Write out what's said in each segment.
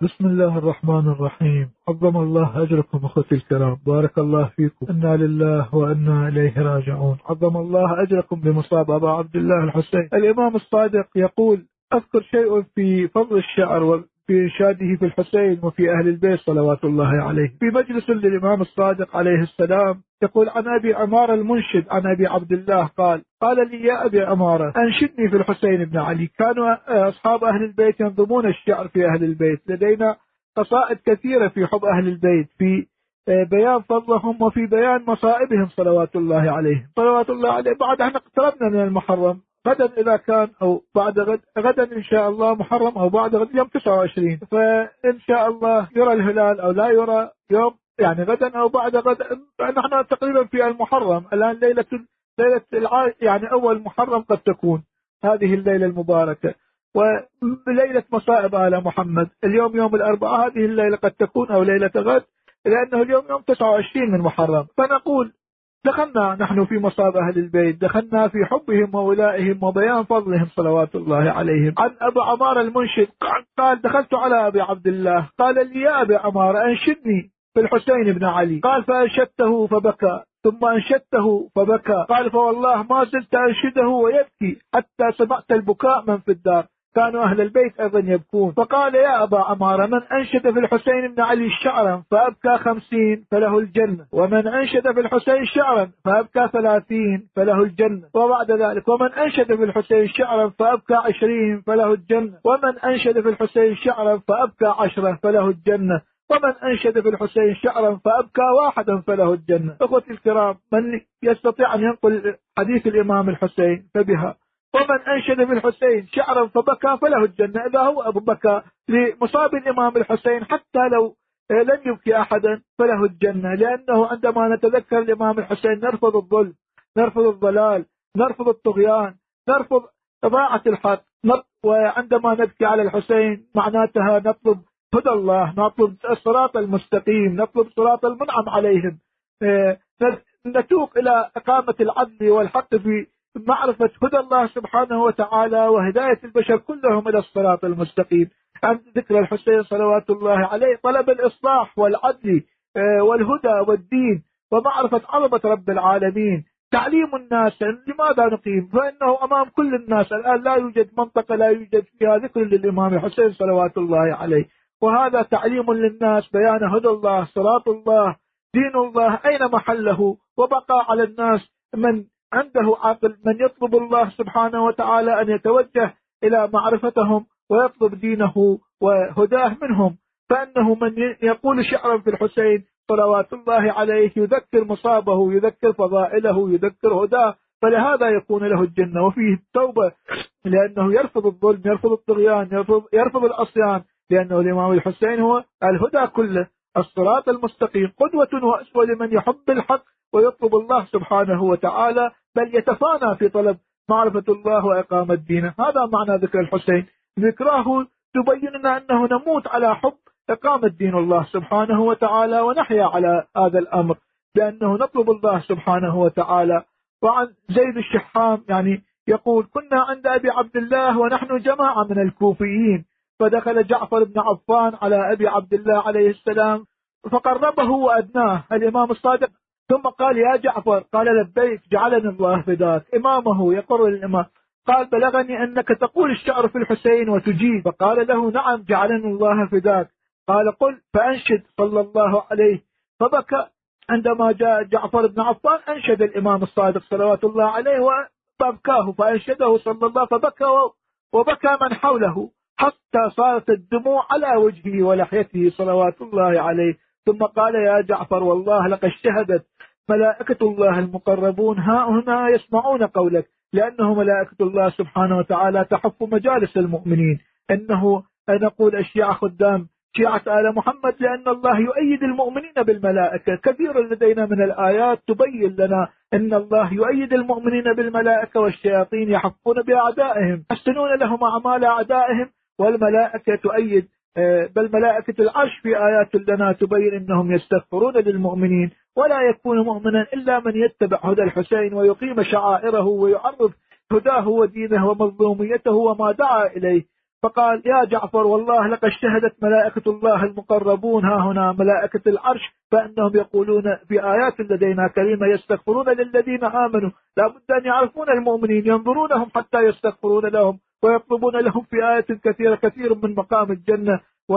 بسم الله الرحمن الرحيم. عظم الله أجركم أخوتي الكرام، بارك الله فيكم، إنا لله وإنا إليه راجعون. عظم الله أجركم بمصاب أبا عبد الله الحسين. الإمام الصادق يقول: أذكر شيء في فضل الشعر وفي إنشاده في الحسين وفي أهل البيت صلوات الله عليه. في مجلس للإمام الصادق عليه السلام يقول عن أبي عمار المنشد عن أبي عبد الله قال لي: يا أبي عمارة، أنشدني في الحسين بن علي. كانوا أصحاب أهل البيت ينظمون الشعر في أهل البيت، لدينا قصائد كثيرة في حب أهل البيت، في بيان فضلهم وفي بيان مصائبهم صلوات الله عليهم. صلوات الله عليه. بعد احنا اقتربنا من المحرم، غدا إذا كان أو بعد غدا إن شاء الله محرم، أو بعد غد يوم 29، فإن شاء الله يرى الهلال أو لا يرى يوم، يعني غدا أو بعد غد. نحن تقريبا في المحرم الآن، ليلة يعني أول محرم قد تكون هذه الليلة المباركة، وليلة مصائب آل محمد اليوم يوم الأربعاء. هذه الليلة قد تكون أو ليلة غد، لأنه اليوم يوم 29 من محرم. فنقول دخلنا نحن في مصاب أهل البيت، دخلنا في حبهم وولائهم وبيان فضلهم صلوات الله عليهم. عن أبو عمار المنشد قال: دخلت على أبي عبد الله، قال لي: يا أبي عمار، أنشدني في الحسين بن علي. قال: فأنشدته فبكى، ثم أنشدته فبكى. قال: فوالله ما زلت أنشده ويبكي حتى سمعت البكاء من في الدار، كانوا أهل البيت أيضا يبكون. فقال: يا أبا عمار، من أنشد في الحسين بن علي شعرا فأبكى 50 فله الجنة، ومن أنشد في الحسين شعرا فأبكى 30 فله الجنة، وبعد ذلك: ومن أنشد في الحسين شعرا فأبكى 20 فله الجنة، ومن أنشد في الحسين شعرا فأبكى 10 فله الجنة، ومن أنشد في الحسين شعرا فأبكى 1 فله الجنة. أخوتي الكرام، من يستطيع أن ينقل حديث الإمام الحسين فبها. ومن أنشد في الحسين شعرا فبكى فله الجنة. إذا هو أبو بكى لمصاب الإمام الحسين حتى لو لم يبكي أحدا فله الجنة، لأنه عندما نتذكر الإمام الحسين نرفض الظلم، نرفض الضلال، نرفض الطغيان، نرفض إضاعة الحق. وعندما نبكي على الحسين معناتها نطلب هدى الله، نطلب الصراط المستقيم، نطلب صراط المنعم عليهم، نتوق إلى إقامة العدل والحق في معرفة هدى الله سبحانه وتعالى وهداية البشر كلهم إلى الصراط المستقيم. عند ذكر الحسين صلوات الله عليه طلب الإصلاح والعدل والهدى والدين ومعرفة عظمة رب العالمين. تعليم الناس لماذا نقيم، فإنه أمام كل الناس الآن لا يوجد منطقة لا يوجد فيها ذكر للإمام الحسين صلوات الله عليه، وهذا تعليم للناس، بيان هدى الله، صراط الله، دين الله أين محله، وبقى على الناس من عنده عقل، من يطلب الله سبحانه وتعالى أن يتوجه إلى معرفتهم ويطلب دينه وهداه منهم. فإنه من يقول شعرا في الحسين صلوات الله عليه يذكر مصابه، يذكر فضائله، يذكر هداه، فلهذا يكون له الجنة وفيه التوبة، لأنه يرفض الظلم، يرفض الطغيان، يرفض العصيان، لأنه الإمام الحسين هو الهدى كله، الصراط المستقيم، قدوة وأسوة لمن يحب الحق ويطلب الله سبحانه وتعالى، بل يتفانى في طلب معرفة الله وإقامة دينه. هذا معنى ذكر الحسين. ذكراه تبين لنا أنه نموت على حب إقامة دين الله سبحانه وتعالى، ونحيا على هذا الأمر بأنه نطلب الله سبحانه وتعالى. وعن زيد الشحام يعني يقول: كنا عند أبي عبد الله ونحن جماعة من الكوفيين، فدخل جعفر بن عفان على أبي عبد الله عليه السلام فقربه وأدناه الإمام الصادق، ثم قال: يا جعفر. قال: لبيك، جعلني الله فداك. إمامه يقر الإمام. قال: بلغني أنك تقول الشعر في الحسين وتجيب. فقال له: نعم، جعلني الله فداك. قال: قل. فأنشد صلى الله عليه. فبكى. عندما جاء جعفر بن عفان أنشد الإمام الصادق صلوات الله عليه فأبكاه، فأنشده صلى الله فبكى وبكى من حوله حتى صارت الدموع على وجهه ولحيته صلوات الله عليه. ثم قال: يا جعفر، والله لقد شهدت ملائكة الله المقربون ها هنا يسمعون قولك، لأنه ملائكة الله سبحانه وتعالى تحف مجالس المؤمنين. إنه نقول الشيعة خدام شيعة آل محمد لأن الله يؤيد المؤمنين بالملائكة. كثير لدينا من الآيات تبين لنا أن الله يؤيد المؤمنين بالملائكة، والشياطين يحفون بأعدائهم يحسنون لهم أعمال أعدائهم، والملائكة تؤيد. بل ملائكة العرش في آيات لنا تبين أنهم يستغفرون للمؤمنين، ولا يكون مؤمنا إلا من يتبع هدى الحسين ويقيم شعائره ويعرف هداه ودينه ومظلوميته وما دعا إليه. فقال يا جعفر والله لقد شهدت ملائكة الله المقربون ها هنا ملائكة العرش فإنهم يقولون في آيات لدينا كريمة يستغفرون للذين آمنوا، لا بد أن يعرفون المؤمنين ينظرونهم حتى يستغفرون لهم ويطلبون لهم في آيات كثيرة كثير من مقام الجنة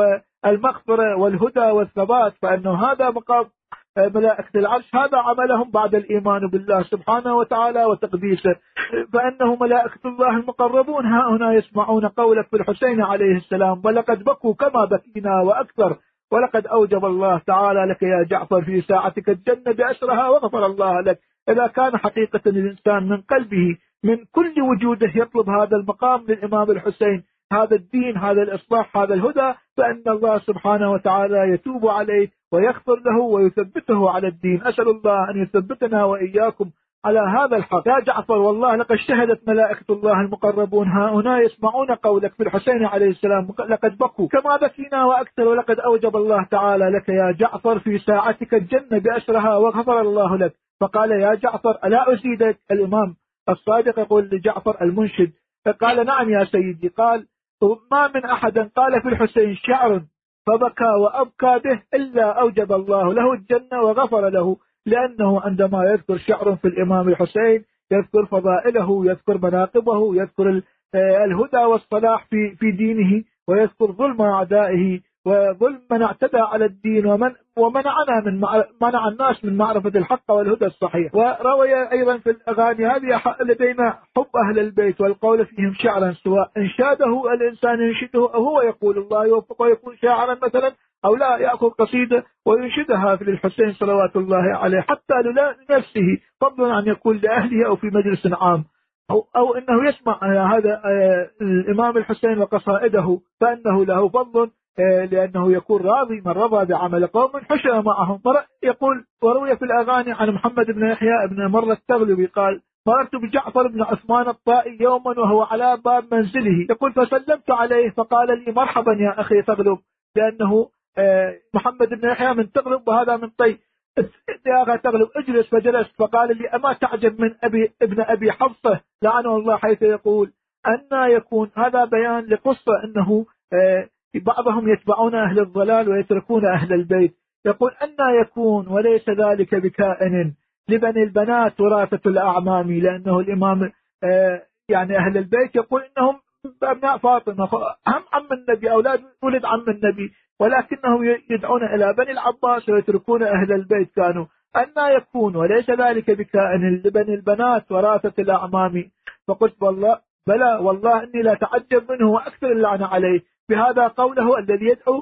والمغفرة والهدى والثبات، فإنه هذا مقام ملائكة العرش، هذا عملهم بعد الإيمان بالله سبحانه وتعالى وتقديسه، فإنه ملائكة الله المقربون ها هنا يسمعون قولك في الحسين عليه السلام ولقد بكوا كما بكينا وأكثر، ولقد أوجب الله تعالى لك يا جعفر في ساعتك الجنة بأسرها وغفر الله لك. إذا كان حقيقة الإنسان من قلبه من كل وجوده يطلب هذا المقام للإمام الحسين، هذا الدين، هذا الإصلاح، هذا الهدى، فإن الله سبحانه وتعالى يتوب عليه ويغفر له ويثبته على الدين. أسأل الله أن يثبتنا وإياكم على هذا الحق. يا جعفر والله لقد شهدت ملائكة الله المقربون ها هنا يسمعون قولك في الحسين عليه السلام لقد بكوا كما بكينا وأكثر، ولقد أوجب الله تعالى لك يا جعفر في ساعتك الجنة بأسرها وغفر الله لك. فقال يا جعفر ألا أزيدك؟ الإمام الصادق يقول لجعفر المنشد، قال نعم يا سيدي. قال ما من أحد قال في الحسين شعر فبكى وأبكى به إلا أوجب الله له الجنة وغفر له، لأنه عندما يذكر شعر في الإمام الحسين يذكر فضائله، يذكر مناقبه، يذكر الهدى والصلاح في دينه، ويذكر ظلم أعدائه وظلم من اعتدى على الدين ومنعنا منع الناس من معرفة الحق والهدى الصحيح. وروي أيضا في الأغاني هذه لدينا حب أهل البيت والقول فيهم شعرا، سواء انشاده الإنسان ينشده أو هو يقول الله يوفقه يكون شاعرا مثلا، أو لا يأخذ قصيدة وينشدها في الحسين صلوات الله عليه حتى لنفسه، فضلا عن يكون لأهله أو في مجلس عام، أو أنه يسمع هذا الإمام الحسين وقصائده فإنه له فضل، لأنه يكون راضي من رضى بعمل قوم حشر معهم. يقول وروي في الأغاني عن محمد بن يحيى بن مرة التغلبي قال مررت بجعفر بن عثمان الطائي يوما وهو على باب منزله، يقول فسلمت عليه فقال لي مرحبا يا أخي تغلب، لأنه محمد بن يحيى من تغلب وهذا من طي. يا أخي تغلب اجلس، فجلست، فقال لي أما تعجب من ابن أبي حفصة لعنه الله حيث يقول أن يكون هذا بيان لقصة أنه بعضهم يتبعون أهل الضلال ويتركون أهل البيت، يقول أن يكون وليس ذلك بكائن لبني البنات وراثة الأعمام، لأنه الإمام يعني أهل البيت يقول إنهم أبناء فاطمة هم عم النبي أولاد ولد عم النبي، ولكنهم يدعون إلى بني العباس ويتركون أهل البيت كانوا. أن يكون وليس ذلك بكائن لبني البنات وراثة الأعمام. فقلت والله بلى والله إني لا تعجب منه وأكثر اللعنة عليه بهذا قوله الذي يدعو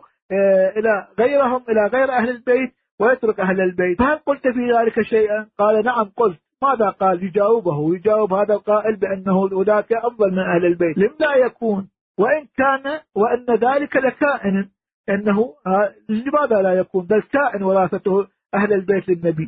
إلى غيرهم إلى غير أهل البيت ويترك أهل البيت. فهل قلت في ذلك شيئا؟ قال نعم قلت. ماذا قال؟ يجاوب هذا القائل بأنه أولئك أفضل من أهل البيت. لم لا يكون وإن كان وأن ذلك لكائن، أنه لماذا لا يكون؟ بل كائن وراثته أهل البيت للنبي.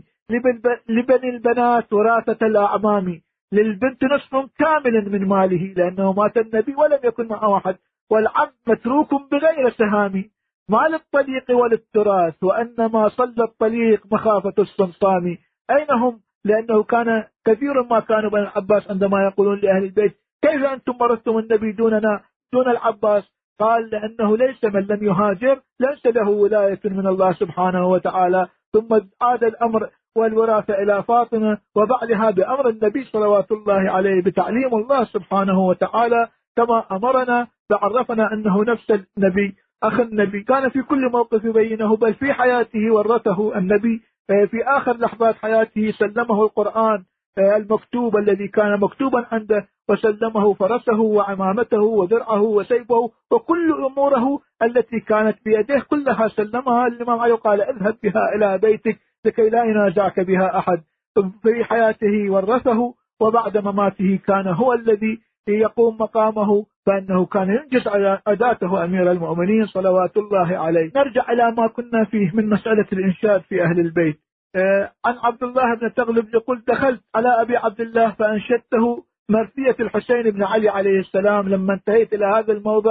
لبني البنات وراثة الأعمام، للبنت نصف كامل من ماله لأنه مات النبي ولم يكن معه أحد، والعبد متروك بغير سهام، ما للطليق وللتراث وأنما صلى الطليق مخافة الصمصام. أين هم؟ لأنه كان كثير ما كانوا بني العباس عندما يقولون لأهل البيت كيف أنتم ورثتم النبي دوننا دون العباس؟ قال لأنه ليس من لم يهاجر ليس له ولاية من الله سبحانه وتعالى. ثم عاد الأمر والوراثة إلى فاطمة وبعدها بأمر النبي صلوات الله عليه بتعليم الله سبحانه وتعالى كما أمرنا، فعرفنا أنه نفس النبي أخ النبي كان في كل موقف يبينه، بل في حياته ورثه النبي في آخر لحظات حياته سلمه القرآن المكتوب الذي كان مكتوبا عنده، وسلمه فرسه وعمامته ودرعه وسيفه وكل أموره التي كانت بيده كلها سلمها الإمام علي، قال اذهب بها إلى بيتك لكي لا ينازعك بها أحد. في حياته ورثه وبعد مماته كان هو الذي يقوم مقامه، فأنه كان ينجز على أداته أمير المؤمنين صلوات الله عليه. نرجع إلى ما كنا فيه من مسألة الإنشاد في أهل البيت. عن عبد الله بن تغلب يقول دخلت على أبي عبد الله فأنشدته مرثية الحسين بن علي عليه السلام لما انتهيت إلى هذا الموضع: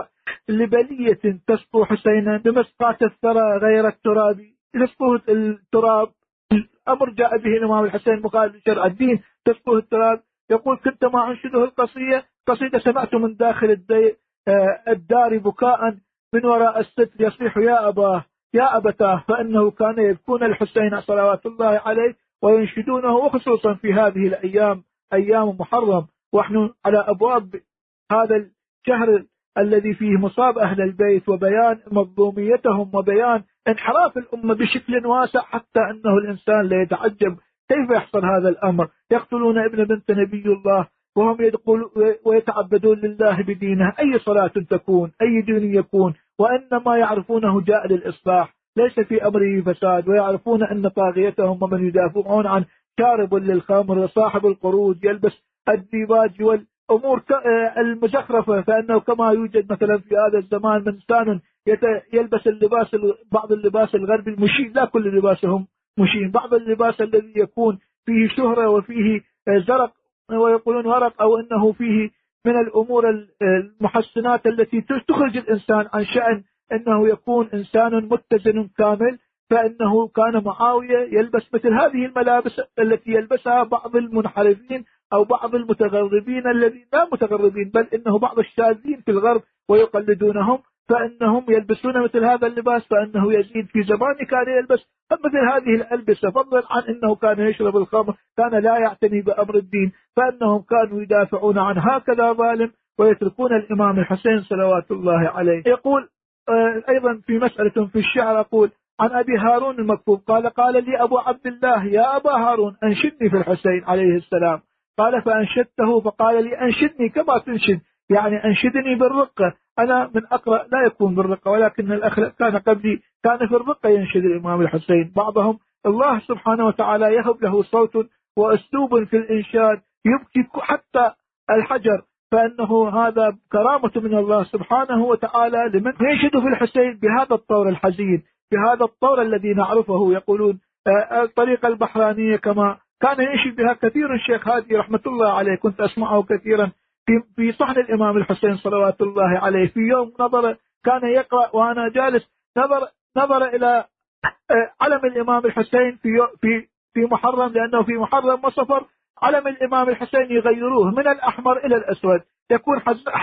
لبلية تسقو حسينا بمسقاة الثرى غير التراب. تسقوه التراب، الأمر جاء به الإمام الحسين مخالف شرع الدين، تسقوه التراب. يقول كنت ما أنشده قصيدة سمعت من داخل الدار بكاء من وراء الستر يصيح يا أباه يا أبتاه، فإنه كان يبكون الحسين صلوات الله عليه وينشدونه، وخصوصا في هذه الأيام أيام محرم، ونحن على أبواب هذا الشهر الذي فيه مصاب أهل البيت وبيان مظلوميتهم وبيان انحراف الأمة بشكل واسع، حتى أنه الإنسان لا يتعجب كيف يحصل هذا الأمر. يقتلون ابن بنت نبي الله وهم يدخلون ويتعبدون لله بدينه، أي صلاة تكون أي دين يكون، وإنما يعرفونه جاء للإصلاح ليس في أمره فساد، ويعرفون أن طاغيتهم ومن يدافعون عن شارب للخمر وصاحب القروض يلبس الديباج والأمور المزخرفة، فإنه كما يوجد مثلا في هذا الزمان من إنسان يلبس اللباس بعض اللباس الغربي المشين، لا كل لباسهم مشين، بعض اللباس الذي يكون فيه شهرة وفيه زرق ويقولون ورق، أو أنه فيه من الأمور المحسنات التي تخرج الإنسان عن شأن أنه يكون إنسان متزن كامل. فإنه كان معاوية يلبس مثل هذه الملابس التي يلبسها بعض المنحرفين أو بعض المتغربين الذين لا متغربين بل إنه بعض الشاذين في الغرب ويقلدونهم، فإنهم يلبسون مثل هذا اللباس. فإنه يزيد في زمان كان يلبس مثل هذه الألبسة، فضلا عن أنه كان يشرب الخمر، كان لا يعتني بأمر الدين، فإنهم كانوا يدافعون عن هكذا ظالم ويتركون الإمام الحسين صلوات الله عليه. يقول أيضا في مسألة في الشعر، أقول عن أبي هارون المكتوب قال لي أبو عبد الله يا أبا هارون أنشدني في الحسين عليه السلام. قال فأنشدته فقال لي أنشدني كما تنشد، يعني أنشدني بالرقة. أنا من أقرأ لا يكون بالرقة، ولكن الأخ كان قبلي كان في الرقة ينشد الإمام الحسين. بعضهم الله سبحانه وتعالى يهب له صوت وأسلوب في الإنشاد يبكي حتى الحجر، فإنه هذا كرامة من الله سبحانه وتعالى لمن ينشد في الحسين بهذا الطور الحزين، بهذا الطور الذي نعرفه. يقولون الطريقة البحرانية كما كان ينشد بها كثير الشيخ هادي رحمة الله عليه، كنت أسمعه كثيرا في صحن الإمام الحسين صلوات الله عليه. في يوم نظر كان يقرأ وأنا جالس، نظر إلى علم الإمام الحسين في محرم، لأنه في محرم وصفر علم الإمام الحسين يغيروه من الأحمر إلى الأسود، يكون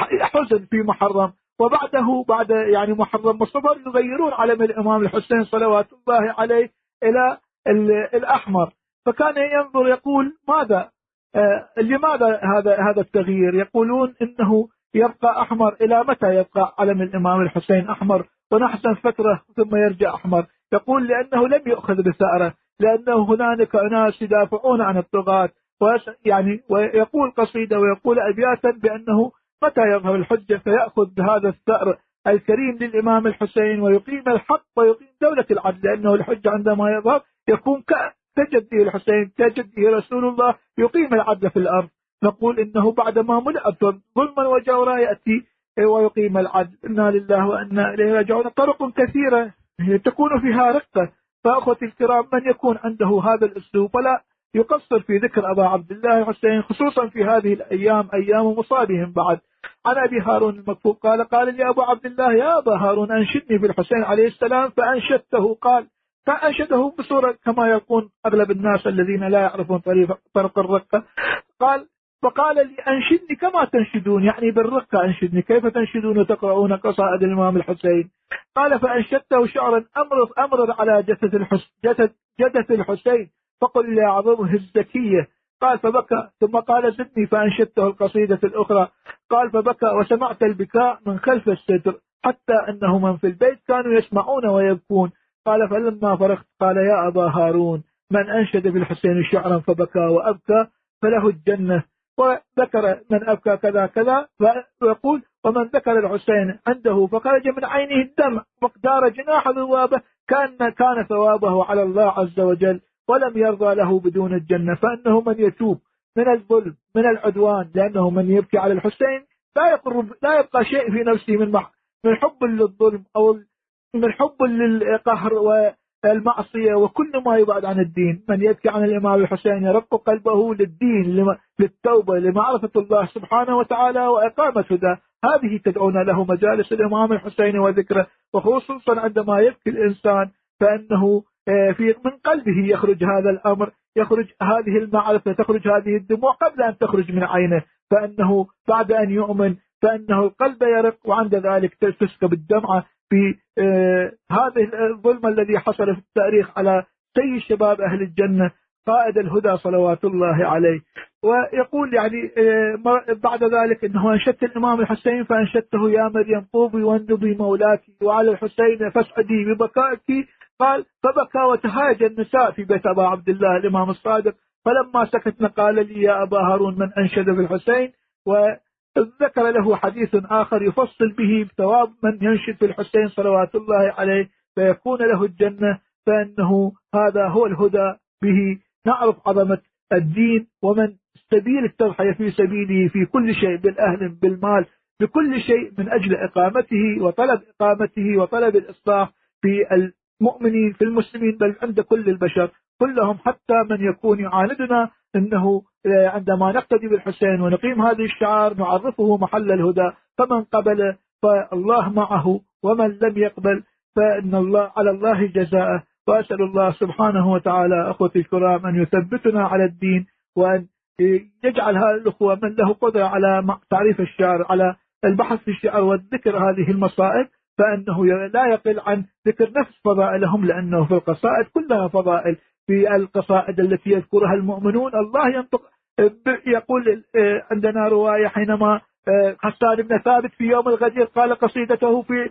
حزن في محرم، وبعده بعد يعني محرم وصفر يغيرون علم الإمام الحسين صلوات الله عليه إلى الأحمر. فكان ينظر يقول ماذا لماذا هذا التغيير؟ يقولون إنه يبقى أحمر إلى متى يبقى علم الإمام الحسين أحمر ونحزن فترة ثم يرجع أحمر؟ يقول لأنه لم يؤخذ بثأره، لأنه هنالك أناس يدافعون عن الطغاة، يعني ويقول قصيدة ويقول أبياتا بأنه متى يظهر الحجة فيأخذ بهذا الثأر الكريم للإمام الحسين ويقيم الحق ويقيم دولة العدل، لأنه الحجة عندما يظهر يكون كجده الحسين كجده رسول الله يقيم العدل في الأرض. نقول إنه بعدما ملأت ظلما وجورا يأتي ويقيم العدل. إنا لله وإنا إليه راجعون. طرق كثيرة تكون فيها رقة، فأخوتي الكرام من يكون عنده هذا الأسلوب ولا يقصر في ذكر أبا عبد الله الحسين، خصوصا في هذه الأيام أيام مصابهم بعد. عن أبي هارون المكتوب قال لي أبو عبد الله يا أبا هارون أنشدني في الحسين عليه السلام، فأنشدته. فأنشده بصورة كما يكون أغلب الناس الذين لا يعرفون طرق الرقة. فقال لي أنشدني كما تنشدون، يعني بالرقة أنشدني، كيف تنشدون وتقرؤون قصائد الإمام الحسين؟ قال فأنشدته شعرا أمرر على جثة الحسين فقل لأعظمه الزكية. قال فبكى، ثم قال زدني فأنشدته القصيدة الأخرى. قال فبكى وسمعت البكاء من خلف الستر، حتى أنه من في البيت كانوا يسمعون ويبكون. قال فلما فرغت قال يا أبا هارون من أنشد بالحسين شعرا فبكى وأبكى فله الجنة، وذكر من أبكى كذا كذا، ويقول ومن ذكر الحسين عنده فخرج من عينه الدمع مقدار جناح ذوابه كان ثوابه على الله عز وجل، ولم يرضى له بدون الجنة. فإنه من يتوب من الظلم من العدوان، لأنه من يبكي على الحسين لا يبقى شيء في نفسه من حب للظلم أو من حب للقهر والمعصية وكل ما يبعد عن الدين. من يبكي عن الإمام الحسين يرق قلبه للدين للتوبة لمعرفة الله سبحانه وتعالى وإقامة هداه. هذه تدعون له مجالس الإمام الحسين وذكره، وخصوصا عندما يبكي الإنسان فإنه من قلبه يخرج هذا الأمر، يخرج هذه المعرفة، تخرج هذه الدموع قبل أن تخرج من عينه، فإنه بعد أن يؤمن فإنه القلب يرق، وعند ذلك تسكب الدمعة في هذه الظلم الذي حصل في التاريخ على سيد شباب أهل الجنة قائد الهدى صلوات الله عليه. ويقول يعني بعد ذلك إنه أنشدت الإمام الحسين فأنشدته يا مريم طوبي والنبي مولاك، وعلى الحسين فاسعدي ببكائك. قال فبكى وتهاج النساء في بيت أبا عبد الله الإمام الصادق، فلما سكتنا قال لي يا أبا هارون من أنشد في الحسين، وذكر له حديث آخر يفصل به ثواب من ينشد في الحسين صلوات الله عليه فيكون له الجنة، فإنه هذا هو الهدى، به نعرف عظمة الدين ومن سبيل التضحية في سبيله في كل شيء، بالأهل بالمال بكل شيء، من أجل إقامته وطلب إقامته وطلب الإصلاح في المؤمنين في المسلمين، بل عند كل البشر كلهم، حتى من يكون يعاندنا إنه عندما نقتدي بالحسين ونقيم هذه الشعار نعرفه محل الهدى، فمن قبل فالله معه، ومن لم يقبل فإن الله على الله جزاءه. وأسأل الله سبحانه وتعالى أخوتي الكرام أن يثبتنا على الدين، وأن يجعل هؤلاء الأخوة من له قدرة على تعريف الشعر، على البحث في الشعر والذكر هذه المصائب، فإنه لا يقل عن ذكر نفس فضائلهم، لأنه في القصائد كلها فضائل. في القصائد التي يذكرها المؤمنون الله ينطق يقول عندنا رواية حينما حسان بن ثابت في يوم الغدير قال قصيدته في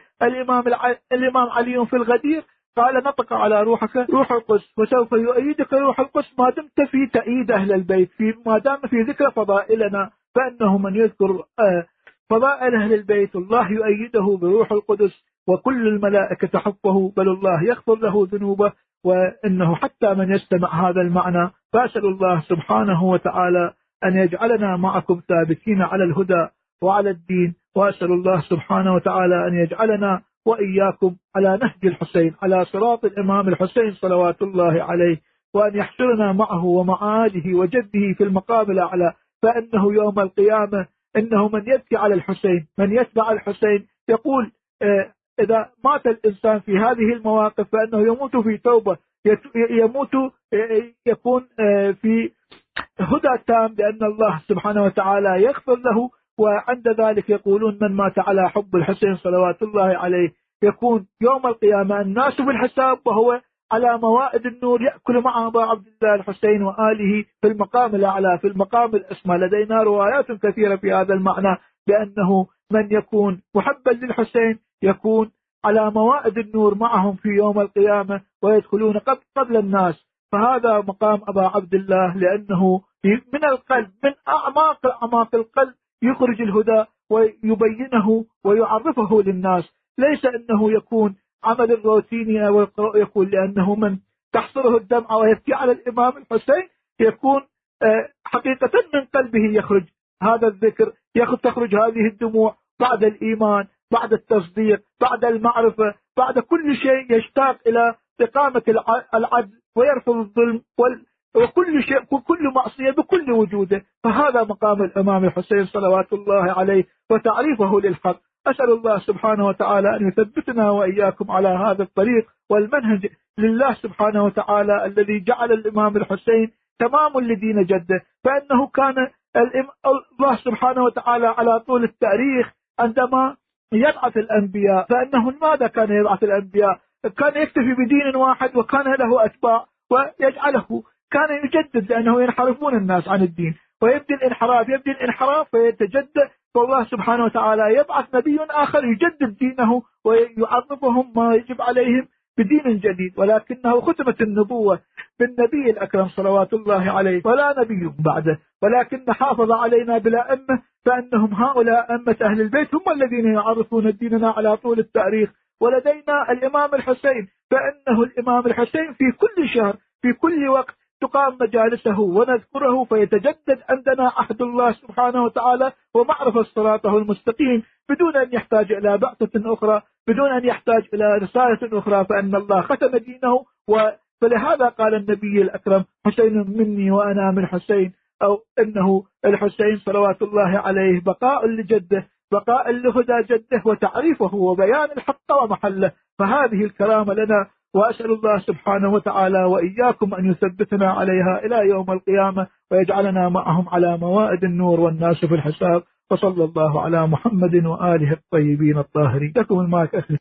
الإمام علي في الغدير، قال نطق على روحك روح القدس وسوف يؤيدك روح القدس ما دمت في تأييد أهل البيت، ما دام في ذكر فضائلنا، فإنه من يذكر فضائل أهل البيت الله يؤيده بروح القدس، وكل الملائكة تحفه، بل الله يغفر له ذنوبه. وإنه حتى من يستمع هذا المعنى، فأسأل الله سبحانه وتعالى أن يجعلنا معكم ثابتين على الهدى وعلى الدين، وأسأل الله سبحانه وتعالى أن يجعلنا وإياكم على نهج الحسين، على صراط الإمام الحسين صلوات الله عليه، وأن يحشرنا معه ومع آله وجده في المقام الأعلى، فإنه يوم القيامة إنه من يبكي على الحسين من يتبع الحسين يقول إذا مات الإنسان في هذه المواقف فإنه يموت في توبة، يموت يكون في هدى تام، لأن الله سبحانه وتعالى يغفر له. وعند ذلك يقولون من مات على حب الحسين صلوات الله عليه يكون يوم القيامة الناس بالحساب وهو على موائد النور يأكل مع أبا عبد الله الحسين وآله في المقام الأعلى في المقام الأسمى. لدينا روايات كثيرة في هذا المعنى، بأنه من يكون محبا للحسين يكون على موائد النور معهم في يوم القيامة ويدخلون قبل الناس. فهذا مقام أبا عبد الله، لأنه من القلب من أعماق القلب يخرج الهدى ويبينه ويعرفه للناس، ليس أنه يكون عمل الروتيني ويقول، لأنه من تحصره الدمعة ويبكي على الإمام الحسين يكون حقيقة من قلبه يخرج هذا الذكر، تخرج هذه الدموع بعد الإيمان، بعد التصديق، بعد المعرفة، بعد كل شيء يشتاق إلى إقامة العدل ويرفض الظلم وكل شيء وكل معصية بكل وجوده. فهذا مقام الإمام الحسين صلوات الله عليه وتعريفه للحق. أسأل الله سبحانه وتعالى أن يثبتنا وإياكم على هذا الطريق والمنهج لله سبحانه وتعالى، الذي جعل الإمام الحسين تمام لدين جده. فإنه كان الله سبحانه وتعالى على طول التاريخ عندما يبعث الأنبياء، فإنه ماذا كان يبعث الأنبياء؟ كان يكتفي بدين واحد وكان له أتباع ويجعله، كان يجدد، لأنه ينحرفون الناس عن الدين ويبدي الانحراف فيتجدد، فالله سبحانه وتعالى يبعث نبي آخر يجدد دينه ويعرفهم ما يجب عليهم بدين جديد. ولكنه ختمت النبوة بالنبي الأكرم صلوات الله عليه ولا نبي بعده، ولكن حافظ علينا بلا أمة، فأنهم هؤلاء أمة أهل البيت هم الذين يعرفون ديننا على طول التاريخ. ولدينا الإمام الحسين، فإنه الإمام الحسين في كل شهر في كل وقت تقام مجالسه ونذكره، فيتجدد عندنا عهد الله سبحانه وتعالى ومعرفة صراطه المستقيم، بدون أن يحتاج إلى بعثة أخرى، بدون أن يحتاج إلى رسالة أخرى، فإن الله ختم دينه. فلهذا قال النبي الأكرم حسين مني وأنا من حسين، أو إنه الحسين صلوات الله عليه بقاء لجده، بقاء لهدى جده وتعريفه وبيان الحق ومحله. فهذه الكرامة لنا، وأسأل الله سبحانه وتعالى وإياكم أن يثبتنا عليها إلى يوم القيامة، ويجعلنا معهم على موائد النور والناس في الحساب. وصلى الله على محمد وآله الطيبين الطاهرين. لكم المايك أخي.